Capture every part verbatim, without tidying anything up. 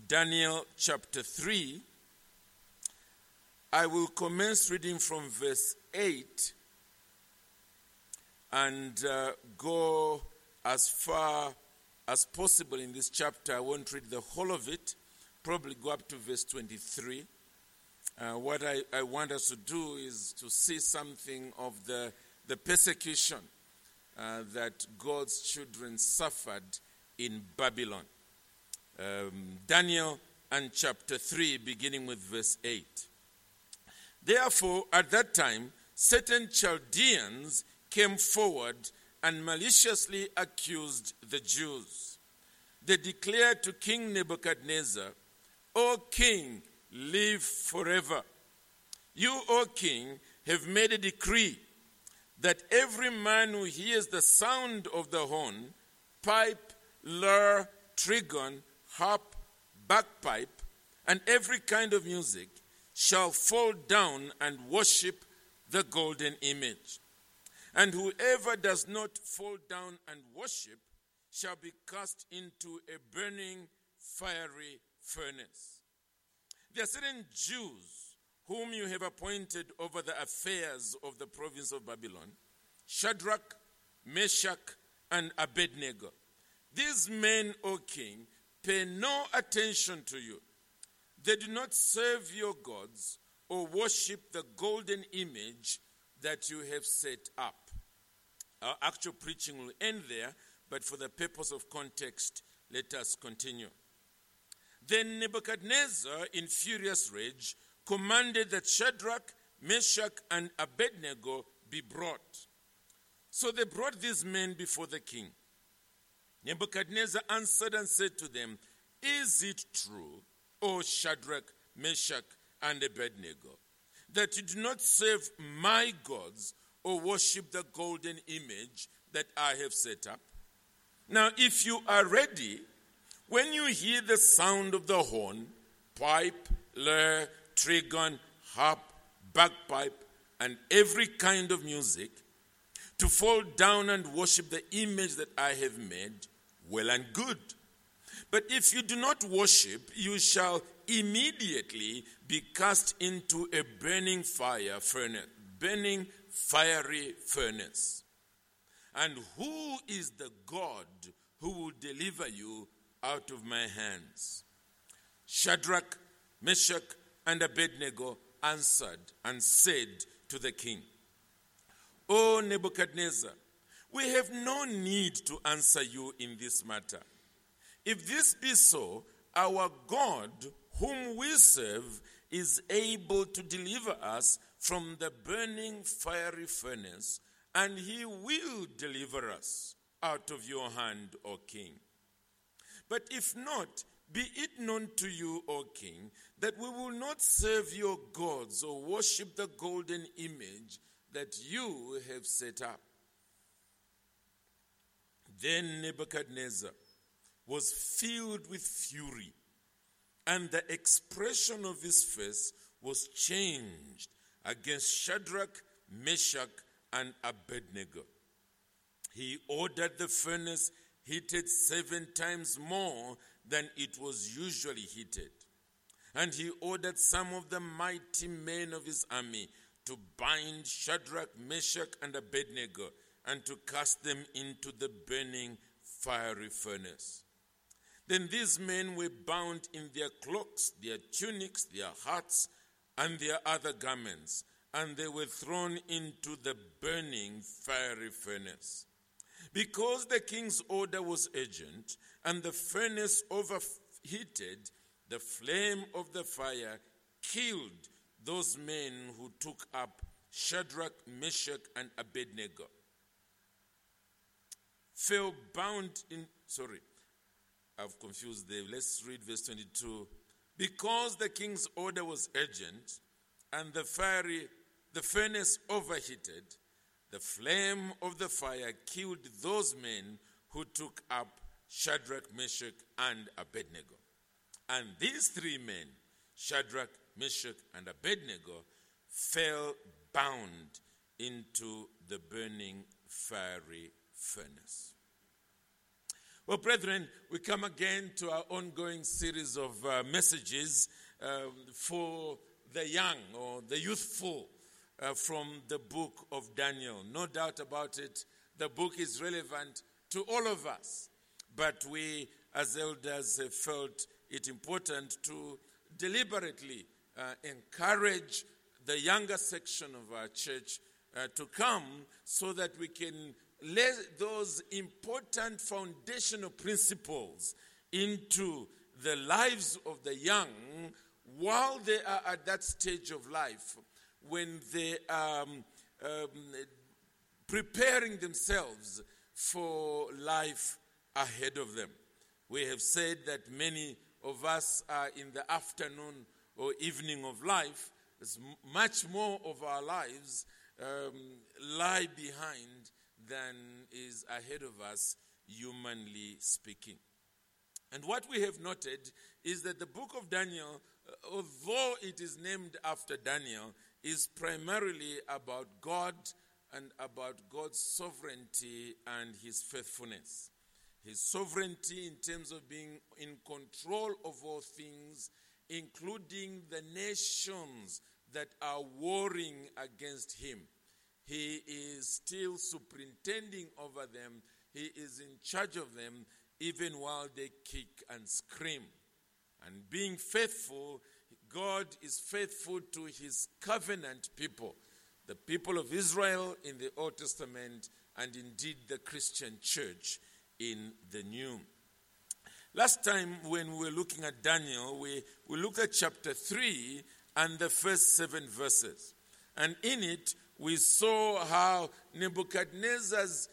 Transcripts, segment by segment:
Daniel chapter three. I will commence reading from verse eight and uh, go as far as possible in this chapter. I won't read the whole of it, probably go up to verse twenty-three. Uh, what I, I want us to do is to see something of the, the persecution uh, that God's children suffered in Babylon. Um, Daniel and chapter three, beginning with verse eight. Therefore, at that time, certain Chaldeans came forward and maliciously accused the Jews. They declared to King Nebuchadnezzar, O king, live forever. You, O king, have made a decree that every man who hears the sound of the horn, pipe, lyre, trigon, harp, bagpipe, and every kind of music shall fall down and worship the golden image. And whoever does not fall down and worship shall be cast into a burning, fiery furnace. There are certain Jews whom you have appointed over the affairs of the province of Babylon, Shadrach, Meshach, and Abednego. These men, O king, pay no attention to you. They do not serve your gods or worship the golden image that you have set up. Our actual preaching will end there, but for the purpose of context, let us continue. Then Nebuchadnezzar, in furious rage, commanded that Shadrach, Meshach, and Abednego be brought. So they brought these men before the king. Nebuchadnezzar answered and said to them, Is it true, O Shadrach, Meshach, and Abednego, that you do not serve my gods or worship the golden image that I have set up? Now, if you are ready, when you hear the sound of the horn, pipe, lyre, trigon, harp, bagpipe, and every kind of music, to fall down and worship the image that I have made, well and good. But if you do not worship, you shall immediately be cast into a burning fire furnace, burning fiery furnace. And who is the God who will deliver you out of my hands? Shadrach, Meshach, and Abednego answered and said to the king, O Nebuchadnezzar, we have no need to answer you in this matter. If this be so, our God, whom we serve, is able to deliver us from the burning fiery furnace, and he will deliver us out of your hand, O king. But if not, be it known to you, O king, that we will not serve your gods or worship the golden image that you have set up. Then Nebuchadnezzar was filled with fury, and the expression of his face was changed against Shadrach, Meshach, and Abednego. He ordered the furnace heated seven times more than it was usually heated. And he ordered some of the mighty men of his army to bind Shadrach, Meshach, and Abednego and to cast them into the burning fiery furnace. Then these men were bound in their cloaks, their tunics, their hats, and their other garments, and they were thrown into the burning fiery furnace. Because the king's order was urgent, and the furnace overheated, the flame of the fire killed those men who took up Shadrach, Meshach, and Abednego. Fell bound in, sorry, I've confused there. Let's read verse twenty-two. Because the king's order was urgent, and the fiery, the furnace overheated, the flame of the fire killed those men who took up Shadrach, Meshach, and Abednego. And these three men, Shadrach, Meshach, and Abednego, fell bound into the burning fiery furnace. Well, brethren, we come again to our ongoing series of uh, messages um, for the young or the youthful uh, from the book of Daniel. No doubt about it, the book is relevant to all of us. But we, as elders, have felt it important to deliberately uh, encourage the younger section of our church uh, to come so that we can lay those important foundational principles into the lives of the young while they are at that stage of life when they are um, um, preparing themselves for life ahead of them. We have said that many of us are in the afternoon or evening of life. As much more of our lives um, lie behind than is ahead of us, humanly speaking. And what we have noted is that the book of Daniel, although it is named after Daniel, is primarily about God and about God's sovereignty and his faithfulness. His sovereignty in terms of being in control of all things, including the nations that are warring against him. He is still superintending over them. He is in charge of them even while they kick and scream. And being faithful, God is faithful to his covenant people, the people of Israel in the Old Testament and indeed the Christian church in the New. Last time when we were looking at Daniel, we, we looked at chapter three and the first seven verses. And in it, we saw how Nebuchadnezzar's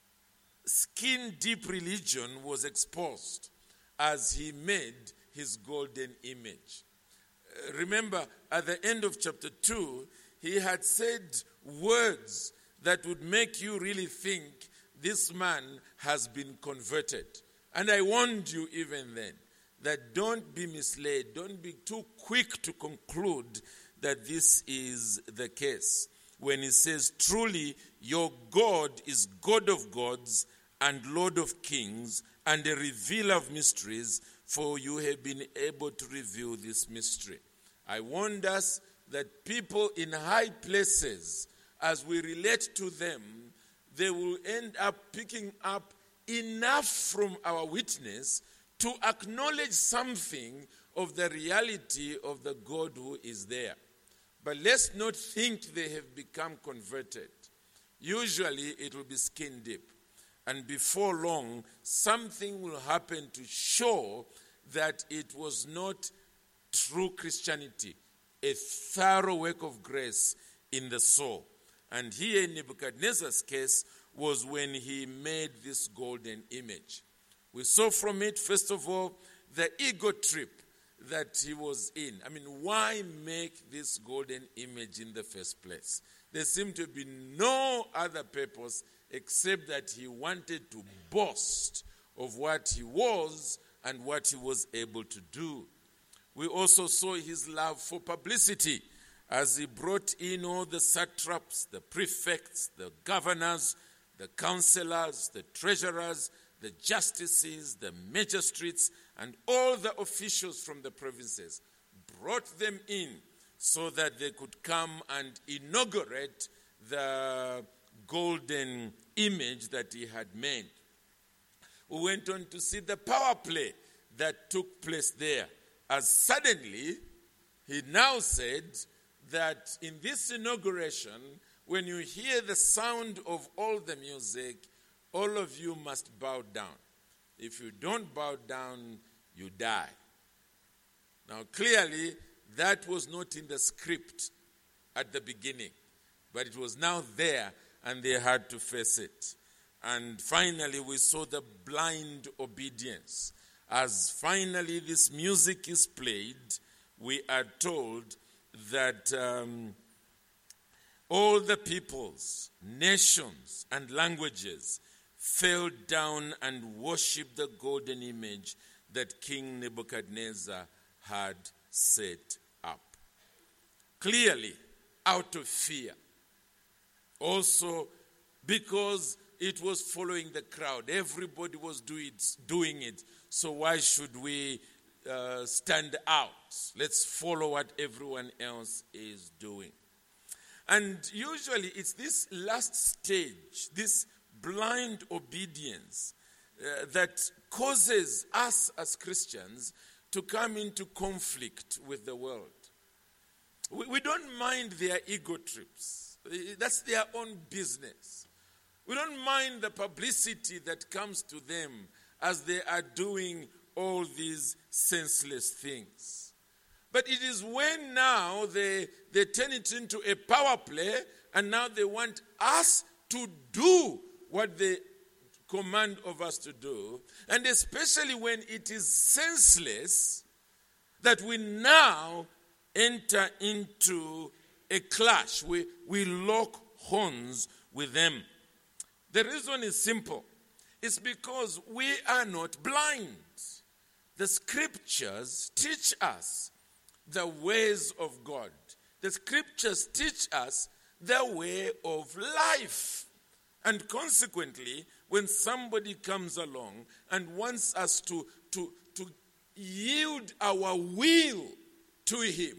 skin-deep religion was exposed as he made his golden image. Uh, remember, at the end of chapter two, he had said words that would make you really think this man has been converted. And I warned you even then that don't be misled, don't be too quick to conclude that this is the case. When he says, truly, your God is God of gods and Lord of kings and a revealer of mysteries, for you have been able to reveal this mystery. I warned us that people in high places, as we relate to them, they will end up picking up enough from our witness to acknowledge something of the reality of the God who is there. But let's not think they have become converted. Usually it will be skin deep. And before long, something will happen to show that it was not true Christianity, a thorough work of grace in the soul. And here in Nebuchadnezzar's case was when he made this golden image. We saw from it, first of all, the ego trip that he was in. I mean, why make this golden image in the first place? There seemed to be no other purpose except that he wanted to boast of what he was and what he was able to do. We also saw his love for publicity as he brought in all the satraps, the prefects, the governors, the counselors, the treasurers, the justices, the magistrates, and all the officials from the provinces, brought them in so that they could come and inaugurate the golden image that he had made. We went on to see the power play that took place there, as suddenly he now said that in this inauguration, when you hear the sound of all the music, all of you must bow down. If you don't bow down, you die. Now, clearly, that was not in the script at the beginning, but it was now there, and they had to face it. And finally, we saw the blind obedience. As finally this music is played, we are told that um, all the peoples, nations, and languages fell down and worshipped the golden image that King Nebuchadnezzar had set up. Clearly, out of fear. Also, because it was following the crowd. Everybody was do it, doing it. So why should we uh, stand out? Let's follow what everyone else is doing. And usually it's this last stage, this blind obedience uh, that causes us as Christians to come into conflict with the world. We, we don't mind their ego trips. That's their own business. We don't mind the publicity that comes to them as they are doing all these senseless things. But it is when now they, they turn it into a power play, and now they want us to do what they command of us to do, and especially when it is senseless, that we now enter into a clash. We, we lock horns with them. The reason is simple. It's because we are not blind. The scriptures teach us the ways of God. The scriptures teach us the way of life. And consequently, when somebody comes along and wants us to, to, to yield our will to him,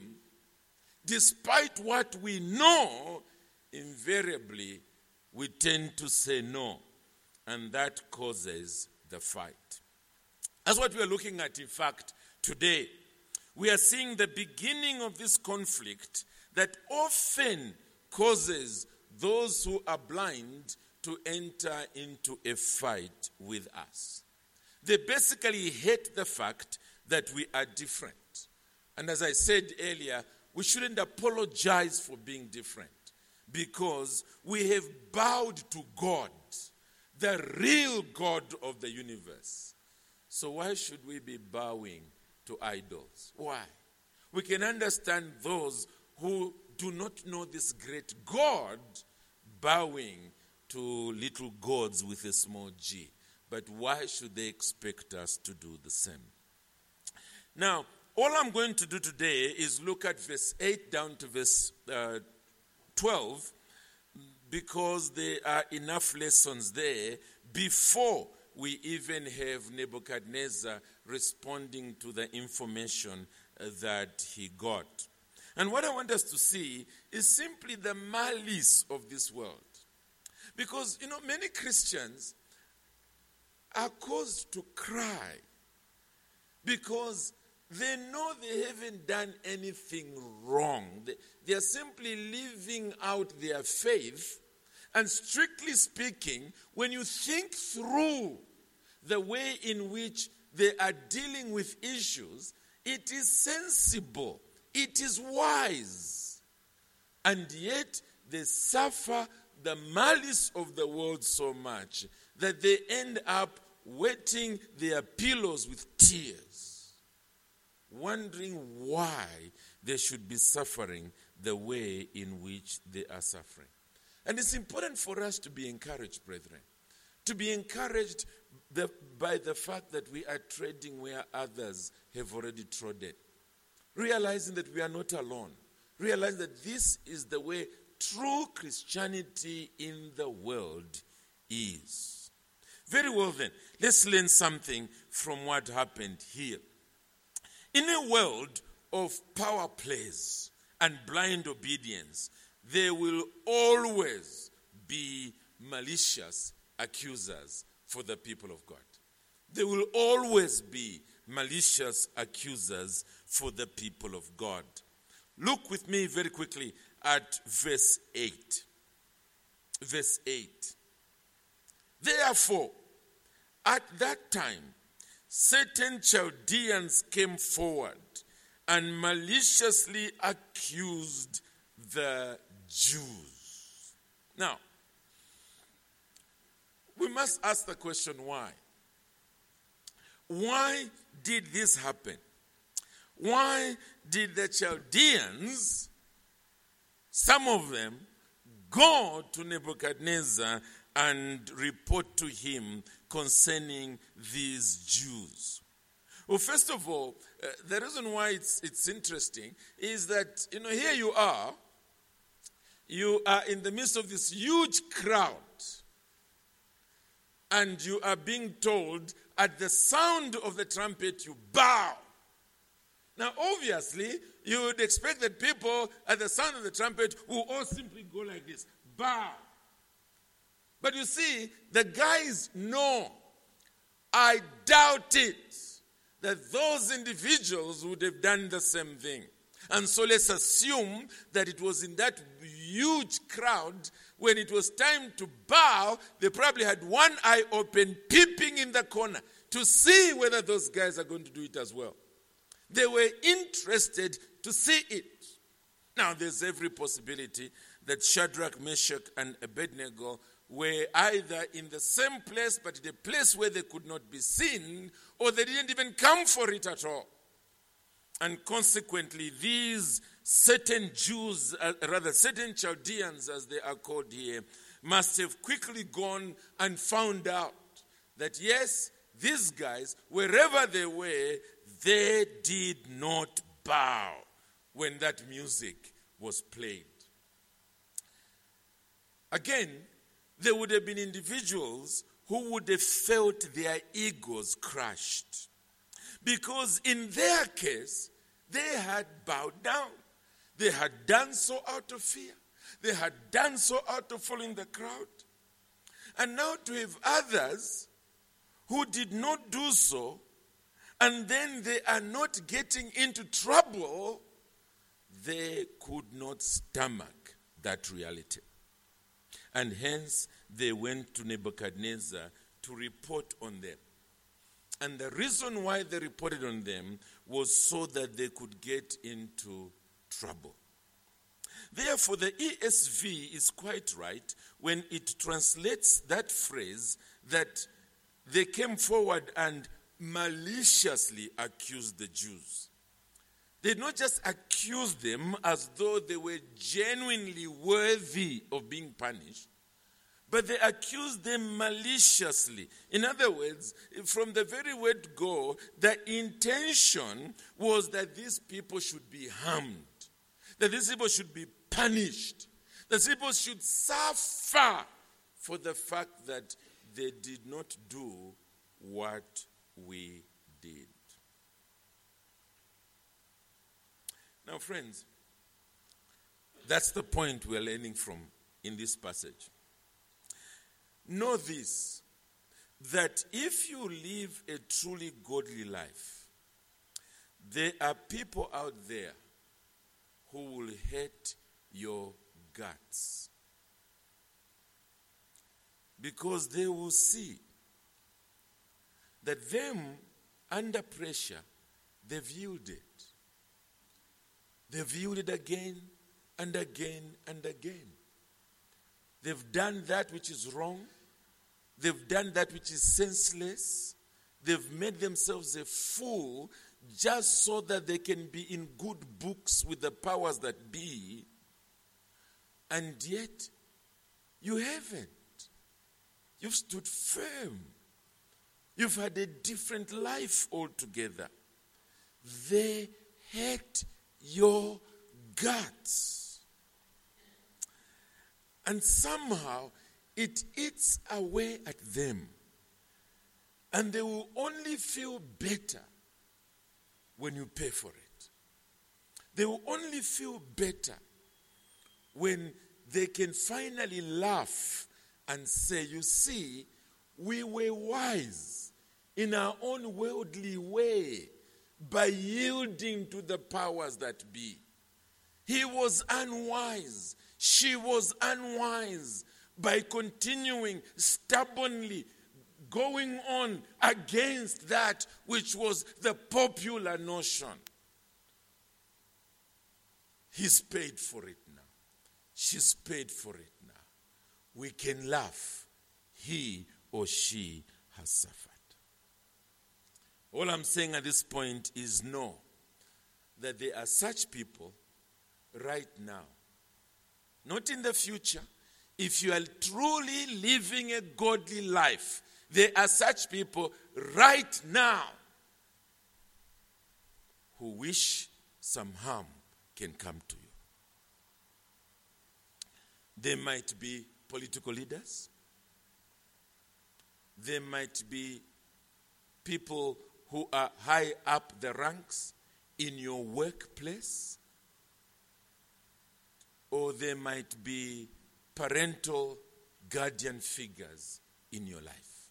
despite what we know, invariably we tend to say no. And that causes the fight. That's what we are looking at, in fact, today. We are seeing the beginning of this conflict that often causes those who are blind to enter into a fight with us. They basically hate the fact that we are different. And as I said earlier, we shouldn't apologize for being different, because we have bowed to God, the real God of the universe. So why should we be bowing to idols? Why? We can understand those who do not know this great God bowing to little gods with a small g. But why should they expect us to do the same? Now, all I'm going to do today is look at verse eight down to verse uh, twelve, because there are enough lessons there before we even have Nebuchadnezzar responding to the information uh, that he got. And what I want us to see is simply the malice of this world. Because, you know, many Christians are caused to cry because they know they haven't done anything wrong. They, they are simply living out their faith. And strictly speaking, when you think through the way in which they are dealing with issues, it is sensible, it is wise. And yet they suffer the malice of the world so much that they end up wetting their pillows with tears, wondering why they should be suffering the way in which they are suffering. And it's important for us to be encouraged, brethren, to be encouraged the, by the fact that we are treading where others have already trodden, realizing that we are not alone, realizing that this is the way true Christianity in the world is. Very well then, let's learn something from what happened here. In a world of power plays and blind obedience, there will always be malicious accusers for the people of God. There will always be malicious accusers for the people of God. Look with me very quickly at verse eight. Verse eight. Therefore, at that time, certain Chaldeans came forward and maliciously accused the Jews. Now, we must ask the question why. Why did this happen? Why did the Chaldeans, some of them, go to Nebuchadnezzar and report to him concerning these Jews? Well, first of all, uh, the reason why it's, it's interesting is that, you know, here you are, you are in the midst of this huge crowd. and you are being told, at the sound of the trumpet, you bow. Now, obviously, you would expect that people, at the sound of the trumpet, will all simply go like this, bow. But you see, the guys know, I doubt it, that those individuals would have done the same thing. And so let's assume that it was in that huge crowd, when it was time to bow, they probably had one eye open, peeping in the corner to see whether those guys are going to do it as well. They were interested to see it. Now, there's every possibility that Shadrach, Meshach, and Abednego were either in the same place, but in a place where they could not be seen, or they didn't even come for it at all. And consequently, these certain Jews, uh, rather certain Chaldeans as they are called here, must have quickly gone and found out that yes, these guys, wherever they were, they did not bow when that music was played. Again, there would have been individuals who would have felt their egos crushed. Because in their case, they had bowed down. They had done so out of fear. They had done so out of following the crowd. And now to have others who did not do so, and then they are not getting into trouble, they could not stomach that reality. And hence, they went to Nebuchadnezzar to report on them. And the reason why they reported on them was so that they could get into trouble. Therefore, the E S V is quite right when it translates that phrase that they came forward and maliciously accused the Jews. They did not just accuse them as though they were genuinely worthy of being punished, but they accused them maliciously. In other words, from the very word go, the intention was that these people should be harmed, that these people should be punished, that people should suffer for the fact that they did not do what we did. Now, friends, that's the point we're learning from in this passage. Know this, that if you live a truly godly life, there are people out there who will hate your guts. Because they will see that them, under pressure, they've yielded. They've yielded again and again and again. They've done that which is wrong. They've done that which is senseless. They've made themselves a fool just so that they can be in good books with the powers that be. And yet, you haven't. You've stood firm. You've had a different life altogether. They hate your guts. And somehow, it eats away at them. And they will only feel better when you pay for it. They will only feel better when they can finally laugh and say, you see, we were wise in our own worldly way by yielding to the powers that be. He was unwise. She was unwise by continuing stubbornly going on against that which was the popular notion. He's paid for it now. She's paid for it now. We can laugh. He or she has suffered. All I'm saying at this point is know that there are such people right now. Not in the future. If you are truly living a godly life, there are such people right now who wish some harm can come to you. They might be political leaders. There might be people who are high up the ranks in your workplace, or there might be parental guardian figures in your life.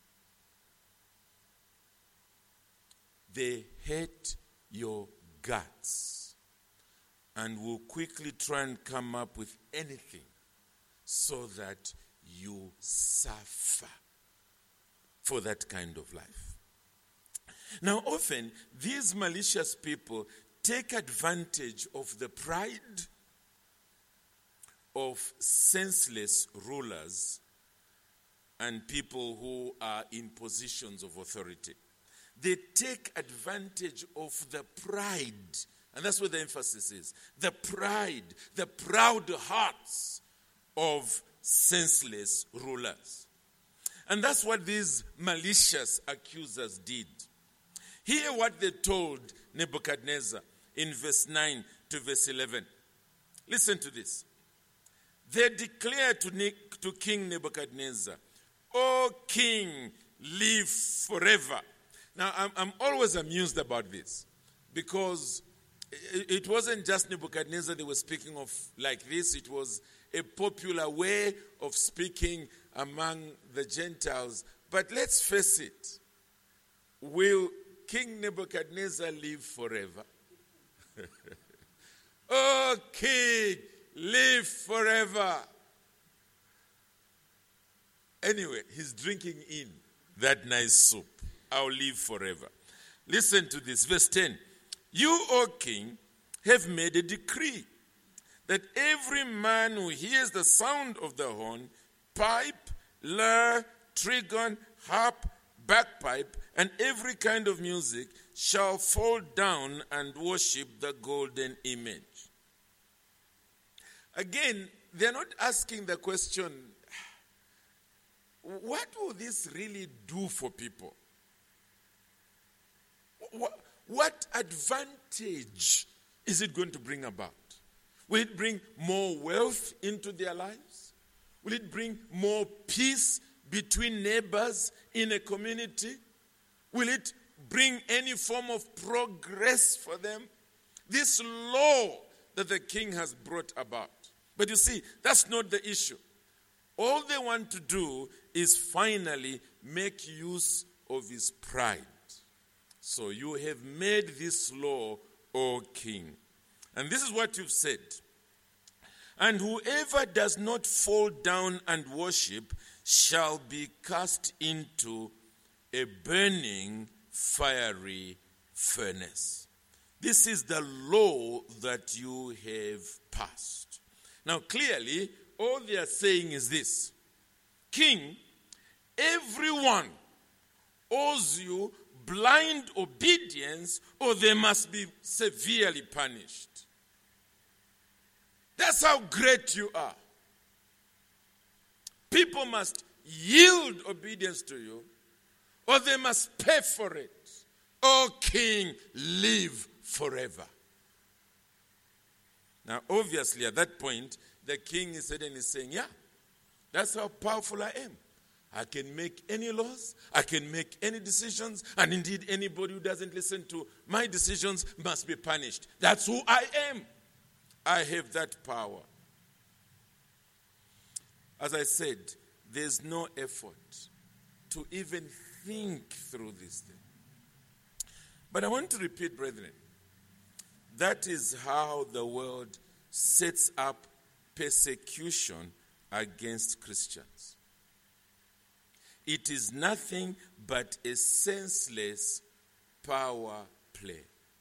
They hate your guts and will quickly try and come up with anything so that you suffer for that kind of life. Now, often, these malicious people take advantage of the pride of senseless rulers and people who are in positions of authority. They take advantage of the pride, and that's where the emphasis is, the pride, the proud hearts of senseless rulers. And that's what these malicious accusers did. Hear what they told Nebuchadnezzar in verse nine to verse eleven. Listen to this. They declared to, Nick, to King Nebuchadnezzar, "O king, live forever." Now, I'm, I'm always amused about this, because it, it wasn't just Nebuchadnezzar they were speaking of like this. It was a popular way of speaking among the Gentiles. But let's face it, will King Nebuchadnezzar live forever? Oh, king, live forever. Anyway, he's drinking in that nice soup. I'll live forever. Listen to this, verse ten. You, O king, have made a decree that every man who hears the sound of the horn, pipe, lyre, trigon, harp, bagpipe, and every kind of music shall fall down and worship the golden image. Again, they're not asking the question, what will this really do for people? What, what advantage is it going to bring about? Will it bring more wealth into their lives? Will it bring more peace between neighbors in a community? Will it bring any form of progress for them? This law that the king has brought about. But you see, that's not the issue. All they want to do is finally make use of his pride. So you have made this law, O king. And this is what you've said. And whoever does not fall down and worship shall be cast into a burning fiery furnace. This is the law that you have passed. Now clearly, all they are saying is this: King, everyone owes you blind obedience, or they must be severely punished. That's how great you are. People must yield obedience to you, or they must pay for it. O king, live forever. Now, obviously, at that point, the king is suddenly saying, yeah, that's how powerful I am. I can make any laws, I can make any decisions, and indeed anybody who doesn't listen to my decisions must be punished. That's who I am. I have that power. As I said, there's no effort to even think through this thing. But I want to repeat, brethren, that is how the world sets up persecution against Christians. It is nothing but a senseless power play.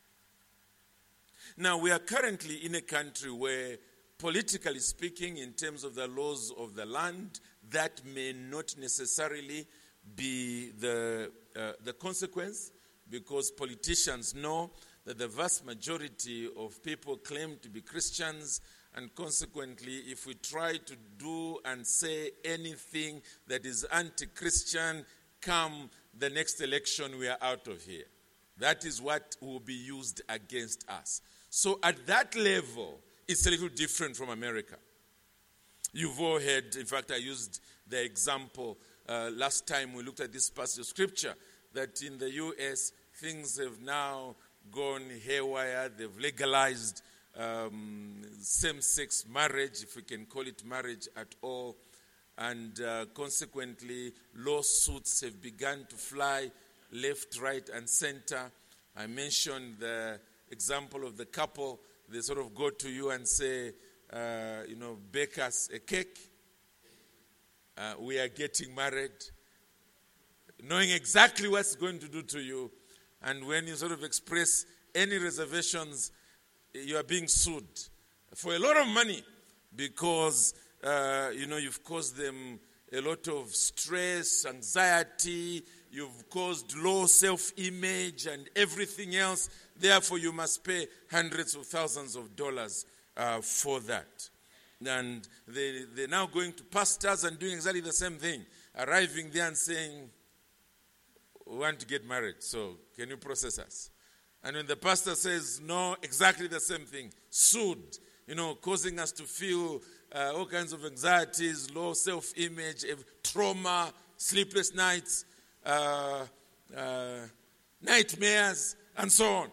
Now, we are currently in a country where, politically speaking, in terms of the laws of the land, that may not necessarily be the, uh, the consequence, because politicians know that the vast majority of people claim to be Christians, and consequently, if we try to do and say anything that is anti-Christian, come the next election, we are out of here. That is what will be used against us. So at that level, it's a little different from America. You've all heard, in fact, I used the example uh, last time we looked at this passage of scripture, that in the U S things have now gone haywire. They've legalized um, same-sex marriage, if we can call it marriage at all. And uh, consequently, lawsuits have begun to fly left, right, and center. I mentioned the example of the couple. They sort of go to you and say, uh, you know, bake us a cake. Uh, we are getting married, knowing exactly what's going to do to you. And when you sort of express any reservations, you are being sued for a lot of money because, uh, you know, you've caused them a lot of stress, anxiety, you've caused low self-image and everything else. Therefore, you must pay hundreds of thousands of dollars uh, for that. And they, they're now going to pastors and doing exactly the same thing, arriving there and saying, we want to get married, so can you process us? And when the pastor says, no, exactly the same thing, sued, you know, causing us to feel uh, all kinds of anxieties, low self-image, trauma, sleepless nights, uh, uh, nightmares, and so on.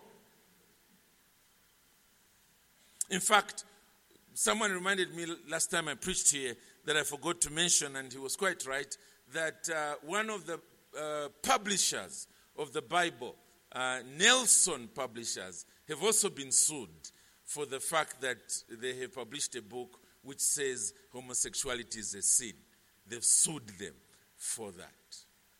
In fact, someone reminded me last time I preached here that I forgot to mention, and he was quite right, that uh, one of the uh, publishers of the Bible, uh, Nelson Publishers, have also been sued for the fact that they have published a book which says homosexuality is a sin. They've sued them for that.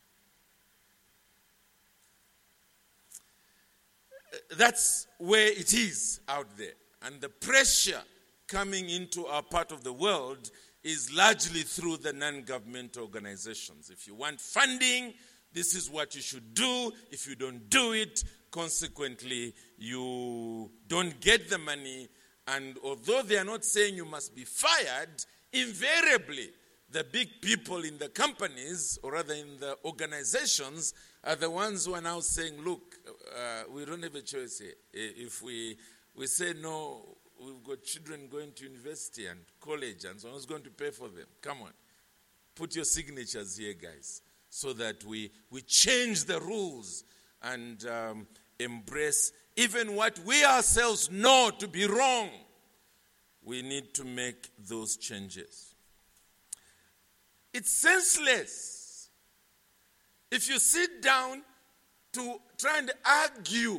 That's where it is out there. And the pressure coming into our part of the world is largely through the non-governmental organizations. If you want funding, this is what you should do. If you don't do it, consequently, you don't get the money. And although they are not saying you must be fired, invariably, the big people in the companies, or rather in the organizations, are the ones who are now saying, look, uh, we don't have a choice here. If we, we say no, we've got children going to university and college, and so on. Who's going to pay for them? Come on. Put your signatures here, guys, so that we, we change the rules and um, embrace even what we ourselves know to be wrong. We need to make those changes. It's senseless if you sit down to try and argue.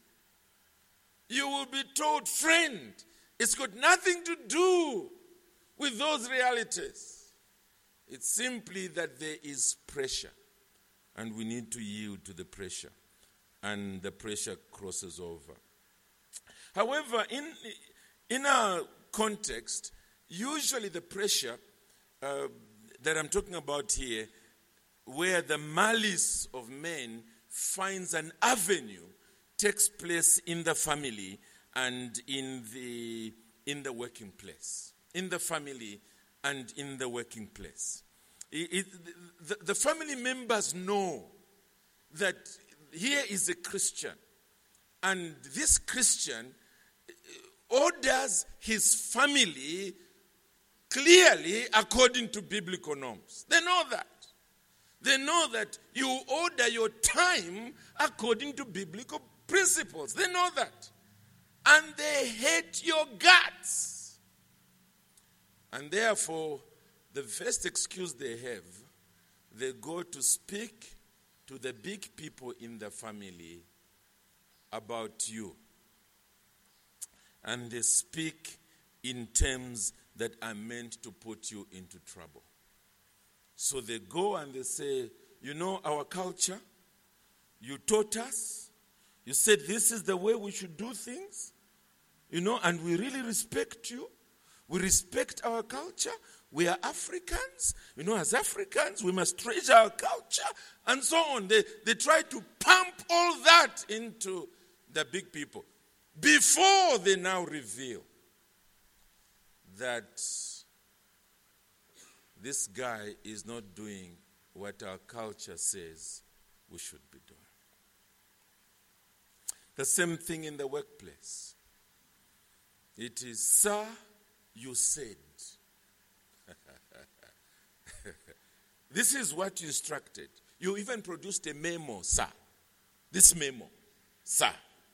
You will be told, friend, it's got nothing to do with those realities. It's simply that there is pressure, and we need to yield to the pressure, and the pressure crosses over. However, in, in our context, usually the pressure uh, that I'm talking about here, where the malice of men finds an avenue, takes place in the family and in the in the working place. In the family and in the working place. It, it, the, the family members know that here is a Christian, and this Christian orders his family clearly according to biblical norms. They know that. They know that you order your time according to biblical principles. They know that. And they hate your guts. And therefore, the first excuse they have, they go to speak to the big people in the family about you. And they speak in terms that are meant to put you into trouble. So they go and they say, you know, our culture, you taught us, you said this is the way we should do things, you know, and we really respect you. We respect our culture. We are Africans. You know, as Africans, we must treasure our culture, and so on. They, they try to pump all that into the big people before they now reveal that this guy is not doing what our culture says we should be doing. The same thing in the workplace. It is, sir, you said. This is what you instructed. You even produced a memo, sir. This memo, sir.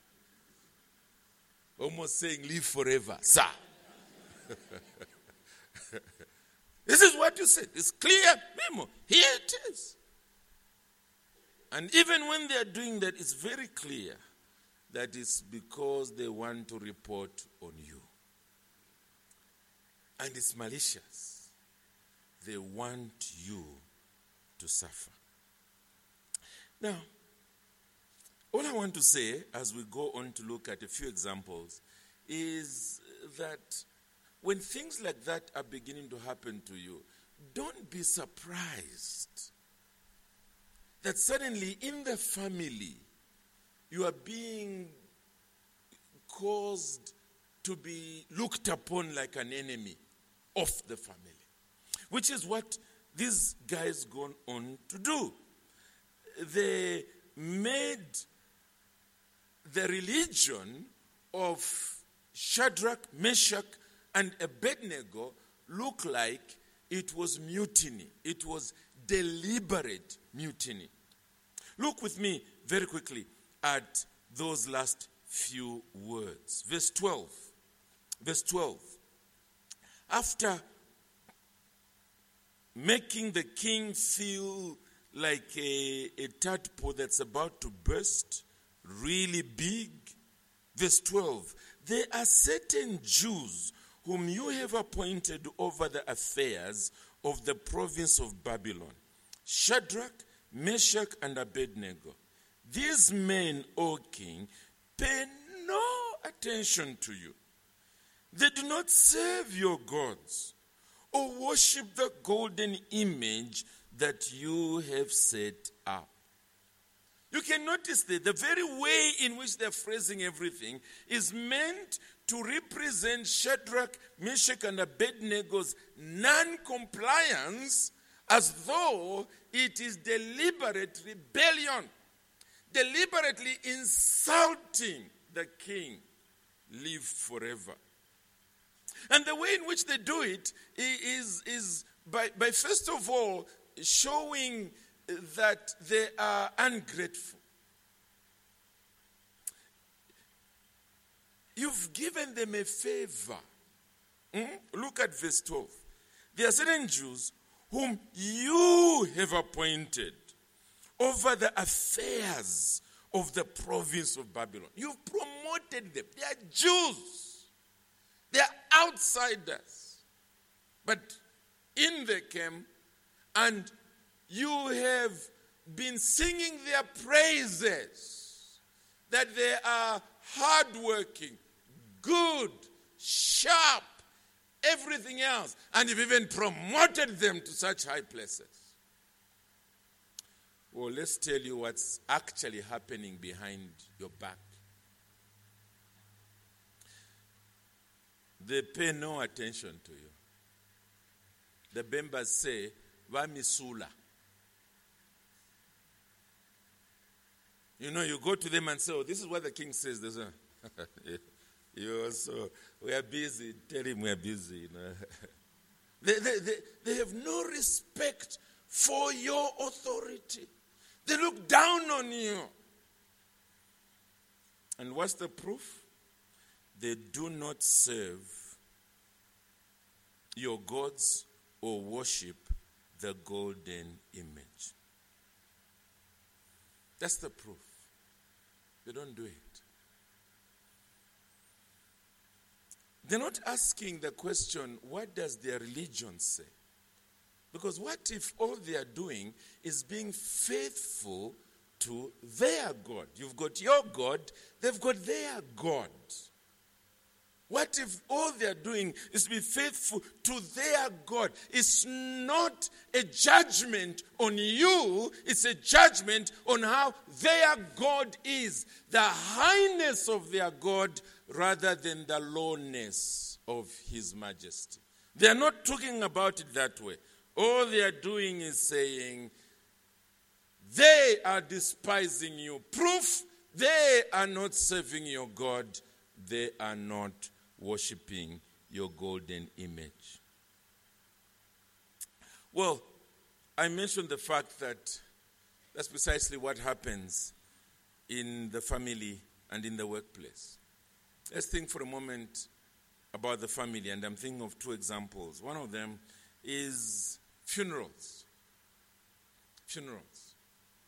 Almost saying live forever, sir. This is what you said. It's clear memo. Here it is. And even when they are doing that, it's very clear that it's because they want to report on you. And it's malicious. They want you to suffer. Now, all I want to say as we go on to look at a few examples is that when things like that are beginning to happen to you, don't be surprised that suddenly in the family you are being caused to be looked upon like an enemy of the family, which is what these guys gone on to do. They made the religion of Shadrach, Meshach, and Abednego look like it was mutiny. It was deliberate mutiny. Look with me very quickly at those last few words. Verse twelve. Verse twelve. After making the king feel like a, a tadpole that's about to burst, really big. Verse twelve. There are certain Jews whom you have appointed over the affairs of the province of Babylon, Shadrach, Meshach, and Abednego. These men, O king, pay no attention to you. They do not serve your gods or worship the golden image that you have set up. You can notice that the very way in which they're phrasing everything is meant to represent Shadrach, Meshach, and Abednego's non-compliance as though it is deliberate rebellion, deliberately insulting the king. Live forever. And the way in which they do it is, is by, by first of all showing that they are ungrateful. You've given them a favor. Mm? Look at verse twelve. There are certain Jews whom you have appointed over the affairs of the province of Babylon. You've promoted them. They are Jews. They are outsiders. But in they came, and you have been singing their praises, that they are hardworking, good, sharp, everything else, and you've even promoted them to such high places. Well, let's tell you what's actually happening behind your back. They pay no attention to you. The Bembas say, Vamisula. You know, you go to them and say, oh, this is what the king says. They say, you also, we are busy. Tell him we are busy. You know? they, they, they, they have no respect for your authority. They look down on you. And what's the proof? They do not serve your gods or worship the golden image. That's the proof. They don't do it. They're not asking the question, what does their religion say? Because what if all they are doing is being faithful to their God? You've got your God, they've got their God. What if all they are doing is to be faithful to their God? It's not a judgment on you, it's a judgment on how their God is. The highness of their God rather than the lowness of his majesty. They are not talking about it that way. All they are doing is saying, they are despising you. Proof, they are not serving your God. They are not worshipping your golden image. Well, I mentioned the fact that that's precisely what happens in the family and in the workplace. Let's think for a moment about the family, and I'm thinking of two examples. One of them is funerals. Funerals.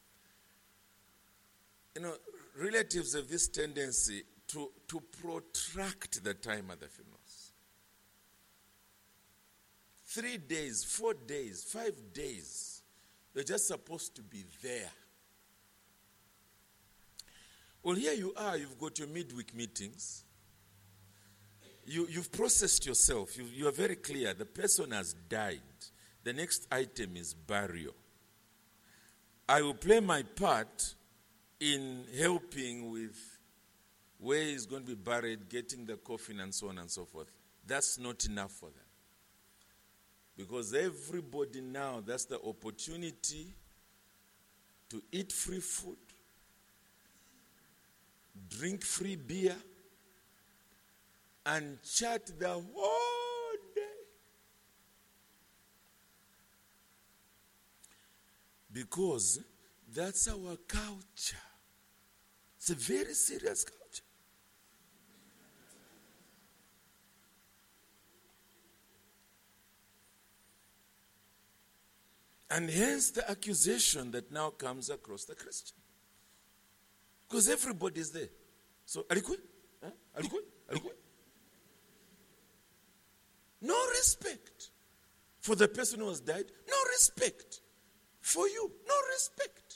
You know, relatives have this tendency to, to protract the time at the funerals. Three days, four days, five days. You're just supposed to be there. Well, here you are, you've got your midweek meetings. You, you've processed yourself. You, you are very clear. The person has died. The next item is burial. I will play my part in helping with where he's going to be buried, getting the coffin, and so on and so forth. That's not enough for them. Because everybody now, that's the opportunity to eat free food, drink free beer, and chat the whole day. Because that's our culture. It's a very serious culture. And hence the accusation that now comes across the Christian. Because everybody is there. So, are you good? Huh? Are you good? Are you good? No respect for the person who has died. No respect for you. No respect.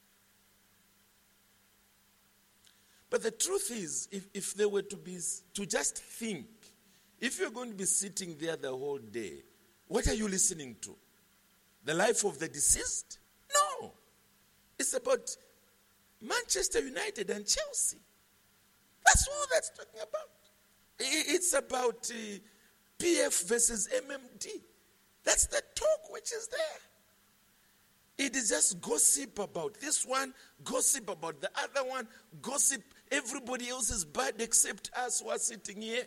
But the truth is, if, if they were to be, to just think, if you're going to be sitting there the whole day, what are you listening to? The life of the deceased? No. It's about Manchester United and Chelsea. That's all that's talking about. It's about uh, P F versus M M D. That's the talk which is there. It is just gossip about this one, gossip about the other one, gossip. Everybody else is bad except us who are sitting here.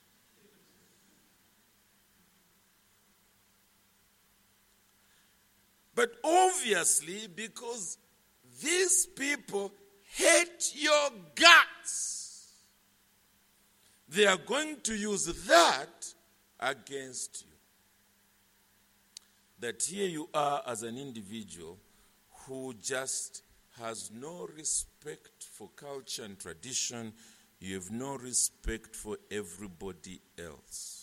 But obviously, because these people hate your guts, they are going to use that against you. That here you are as an individual who just has no respect for culture and tradition. You have no respect for everybody else.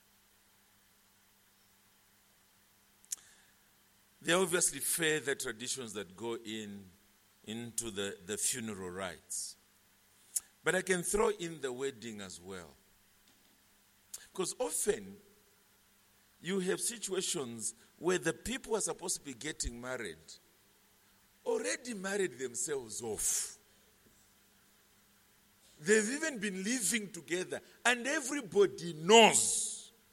There are obviously further traditions that go in into the, the funeral rites. But I can throw in the wedding as well. Because often you have situations where the people who are supposed to be getting married already married themselves off. They've even been living together and everybody knows.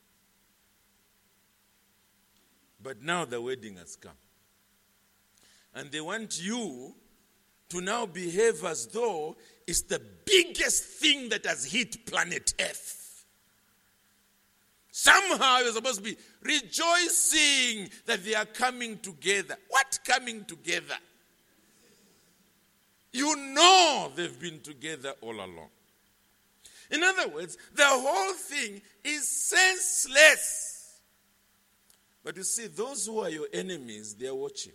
But now the wedding has come. And they want you to now behave as though it's the biggest thing that has hit planet Earth. Somehow you're supposed to be rejoicing that they are coming together. What coming together? You know they've been together all along. In other words, the whole thing is senseless. But you see, those who are your enemies, they are watching.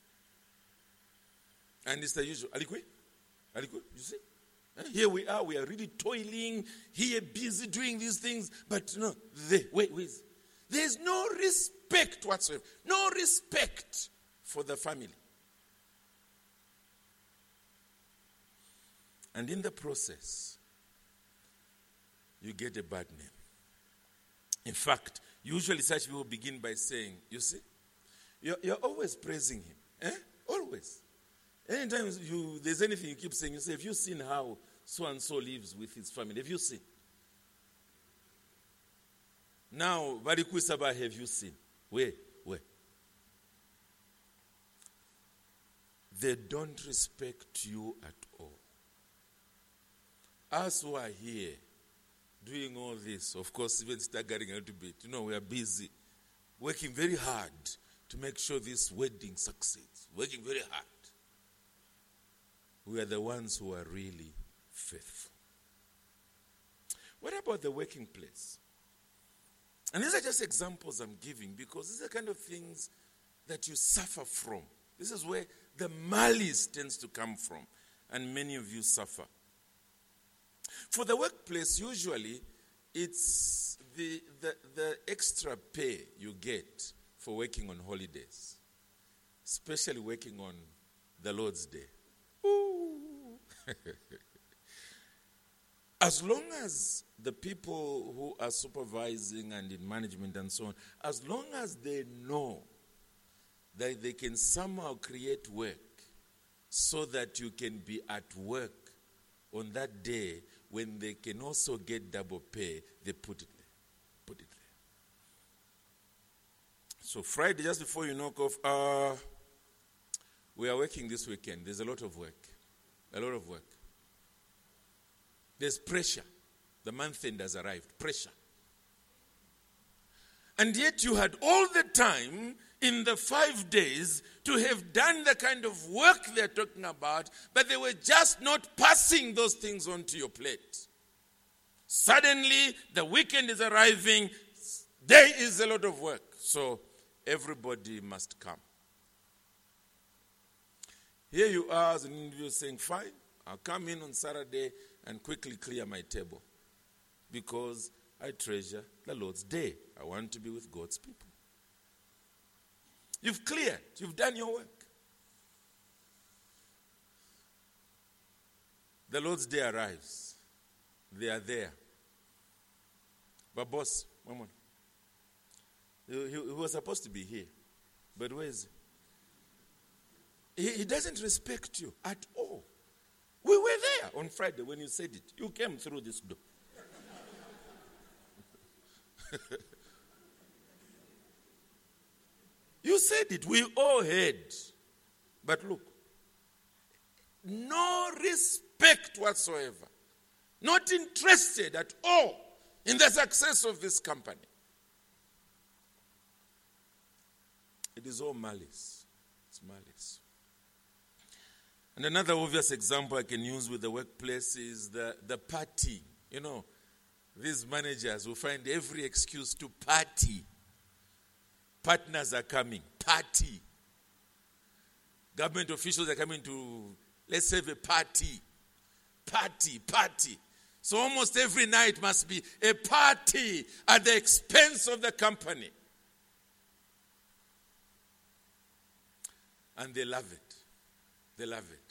And it's the usual. Alikwe? Alikwe? You see? Here we are, we are really toiling, here busy doing these things. But no, they, wait, wait. There's no respect whatsoever. No respect for the family. And in the process, you get a bad name. In fact, usually such people begin by saying, you see, you're, you're always praising him. Eh? Always. Anytime you, there's anything you keep saying, you say, have you seen how so-and-so lives with his family? Have you seen? Now, Varikuisaba, have you seen? Where? Where? They don't respect you at all. Us who are here, doing all this, of course, even staggering a little bit. You know, we are busy, working very hard to make sure this wedding succeeds, working very hard. We are the ones who are really faithful. What about the working place? And these are just examples I'm giving because these are the kind of things that you suffer from. This is where the malice tends to come from, and many of you suffer. For the workplace, usually, it's the, the, the extra pay you get for working on holidays, especially working on the Lord's Day. Ooh. As long as the people who are supervising and in management and so on, as long as they know that they can somehow create work so that you can be at work on that day when they can also get double pay, they put it there. Put it there. So Friday, just before you knock off, uh, we are working this weekend. There's a lot of work. A lot of work. There's pressure. The month end has arrived. Pressure. And yet you had all the time in the five days to have done the kind of work they're talking about, but they were just not passing those things onto your plate. Suddenly, the weekend is arriving. There is a lot of work. So everybody must come. Here you are as an individual saying, fine, I'll come in on Saturday and quickly clear my table because I treasure the Lord's Day. I want to be with God's people. You've cleared. You've done your work. The Lord's Day arrives. They are there. But boss, one more. He, he, he was supposed to be here. But where is he? He, he doesn't respect you at all. We were there on Friday when you said it. You came through this door. You said it. We all heard. But look, no respect whatsoever. Not interested at all in the success of this company. It is all malice. It's malice. And another obvious example I can use with the workplace is the, the party. You know, these managers will find every excuse to party. Partners are coming. Party. Government officials are coming to, let's have a party. Party, party. So almost every night must be a party at the expense of the company. And they love it. They love it.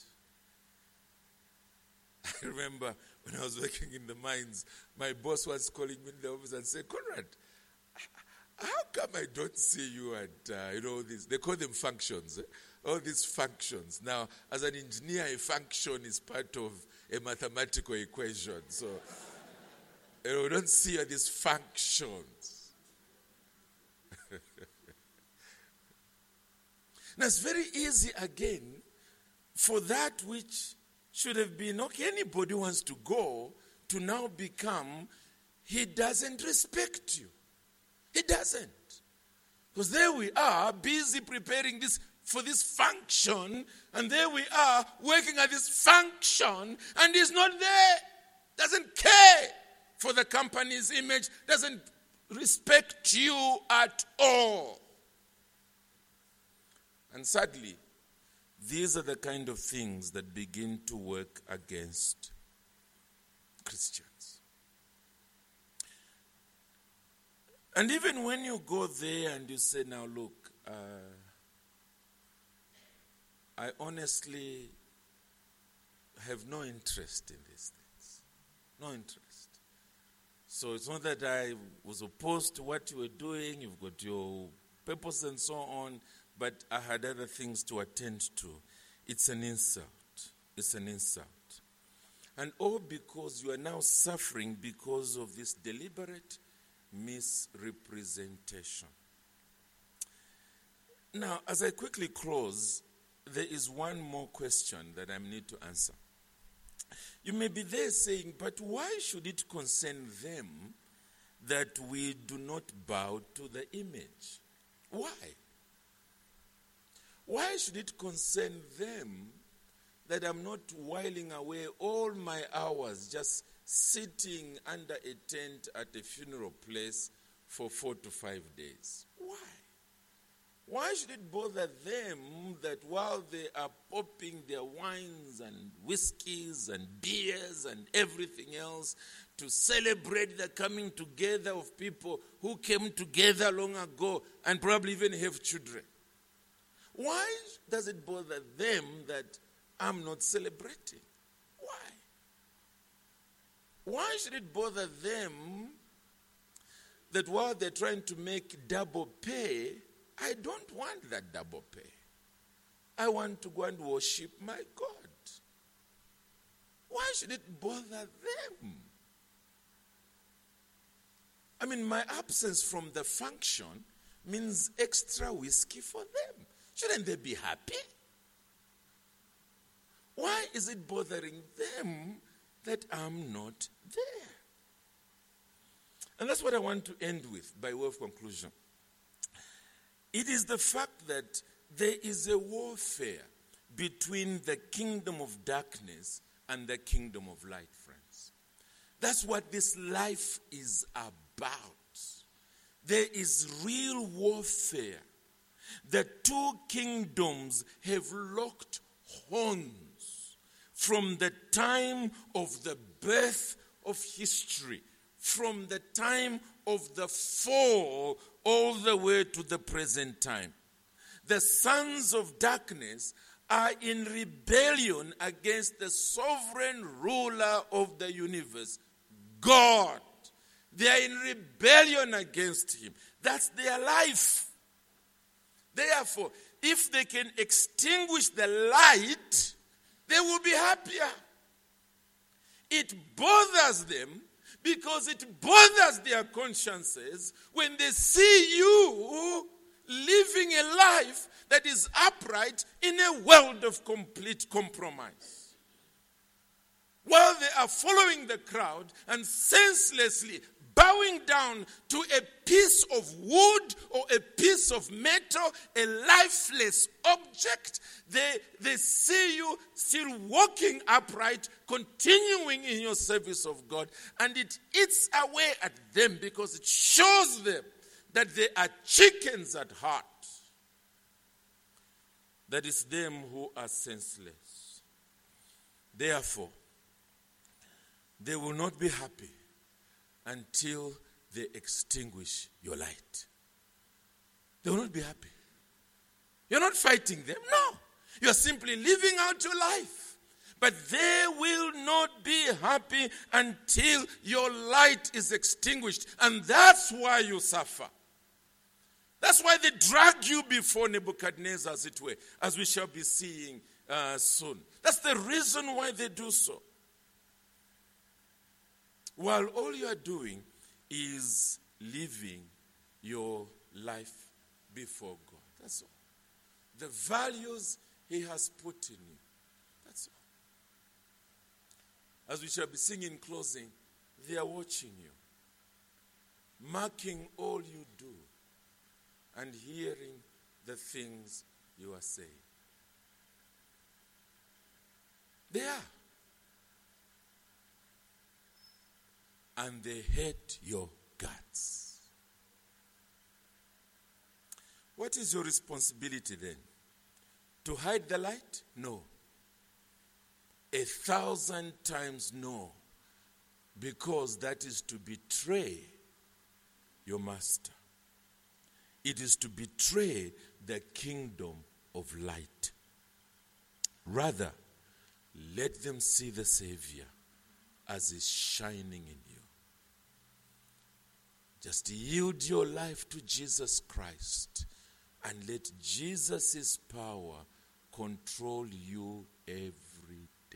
I remember when I was working in the mines, my boss was calling me in the office and said, Conrad, how come I don't see you at, uh, you know, this? They call them functions. Eh? All these functions. Now, as an engineer, a function is part of a mathematical equation. So, you know, we don't see you at these functions. Now, it's very easy, again, for that which should have been, okay, anybody wants to go, to now become, he doesn't respect you. He doesn't. Because there we are, busy preparing this for this function, and there we are, working at this function, and he's not there. Doesn't care for the company's image, doesn't respect you at all. And sadly, these are the kind of things that begin to work against Christians. And even when you go there and you say, now look, uh, I honestly have no interest in these things. No interest. So it's not that I was opposed to what you were doing, you've got your purpose and so on, but I had other things to attend to. It's an insult. It's an insult. And all because you are now suffering because of this deliberate misrepresentation. Now, as I quickly close, there is one more question that I need to answer. You may be there saying, but why should it concern them that we do not bow to the image? Why? Why should it concern them that I'm not whiling away all my hours just sitting under a tent at a funeral place for four to five days? Why? Why should it bother them that while they are popping their wines and whiskeys and beers and everything else to celebrate the coming together of people who came together long ago and probably even have children? Why does it bother them that I'm not celebrating? Why? Why should it bother them that while they're trying to make double pay, I don't want that double pay. I want to go and worship my God. Why should it bother them? I mean, my absence from the function means extra whiskey for them. Shouldn't they be happy? Why is it bothering them that I'm not there? And that's what I want to end with by way of conclusion. It is the fact that there is a warfare between the kingdom of darkness and the kingdom of light, friends. That's what this life is about. There is real warfare. The two kingdoms have locked horns from the time of the birth of history, from the time of the fall all the way to the present time. The sons of darkness are in rebellion against the sovereign ruler of the universe, God. They are in rebellion against him. That's their life. Therefore, if they can extinguish the light, they will be happier. It bothers them because it bothers their consciences when they see you living a life that is upright in a world of complete compromise. While they are following the crowd and senselessly bowing down to a piece of wood or a piece of metal, a lifeless object, they, they see you still walking upright, continuing in your service of God, and it eats away at them because it shows them that they are chickens at heart. That is them who are senseless. Therefore, they will not be happy until they extinguish your light. They will not be happy. You're not fighting them. No. You're simply living out your life. But they will not be happy until your light is extinguished. And that's why you suffer. That's why they drag you before Nebuchadnezzar, as it were, as we shall be seeing uh, soon. That's the reason why they do so. While all you are doing is living your life before God. That's all. The values he has put in you. That's all. As we shall be seeing in closing, they are watching you, marking all you do, and hearing the things you are saying. They are. And they hate your guts. What is your responsibility then? To hide the light? No. A thousand times no. Because that is to betray your master. It is to betray the kingdom of light. Rather, let them see the Savior as is shining in you. Just yield your life to Jesus Christ and let Jesus' power control you every day.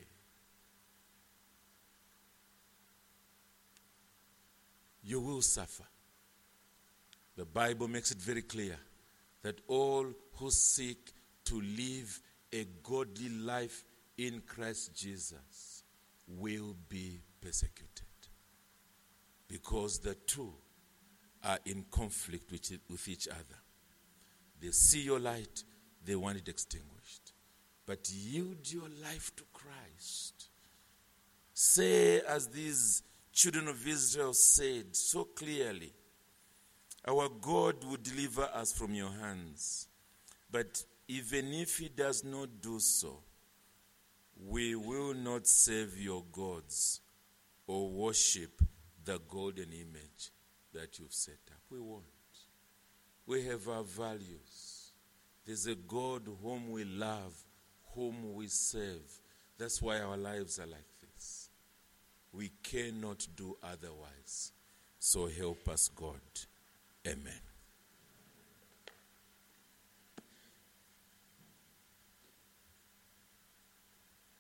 You will suffer. The Bible makes it very clear that all who seek to live a godly life in Christ Jesus will be persecuted, because the two are in conflict with each other. They see your light, they want it extinguished. But yield your life to Christ. Say, as these children of Israel said so clearly, our God will deliver us from your hands. But even if he does not do so, we will not serve your gods or worship the golden image that you've set up. We won't. We have our values. There's a God whom we love, whom we serve. That's why our lives are like this. We cannot do otherwise. So help us, God. Amen.